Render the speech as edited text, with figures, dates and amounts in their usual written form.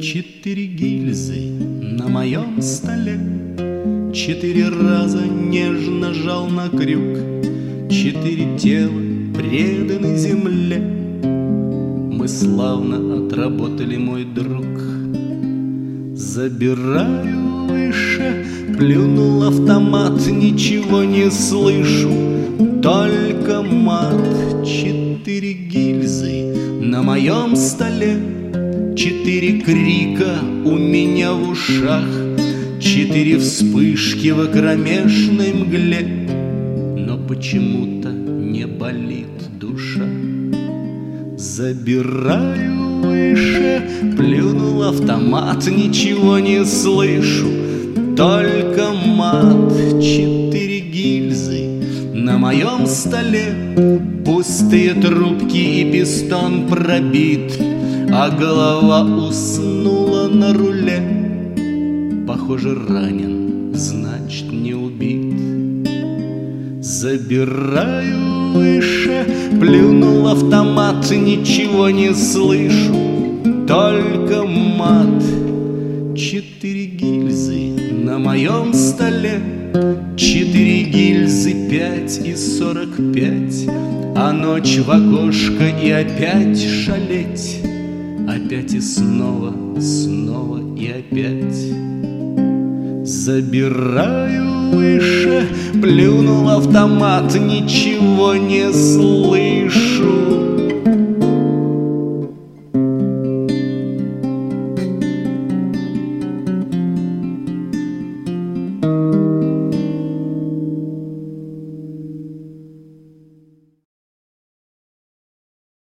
4 гильзы на моем столе, 4 раза нежно жал на крюк, 4 тела преданы земле. Мы славно отработали, мой друг. Забираю выше, плюнул автомат, ничего не слышу, только мат. 4 гильзы на моем столе, 4 крика у меня в ушах, 4 вспышки в кромешной мгле, но почему-то не болит душа. Забираю выше, плюнул автомат, ничего не слышу, только мат. 4 гильзы на моем столе, пустые трубки и пистон пробит, а голова уснула на руле. Похоже, ранен, значит, не убит. Забираю выше, плюнул автомат, ничего не слышу, только мат. 4 гильзы на моем столе, 4 гильзы 5 и 45, а ночь в окошко и опять шалеть, опять и снова, снова и опять. Забираю выше, плюнул автомат, ничего не слышу,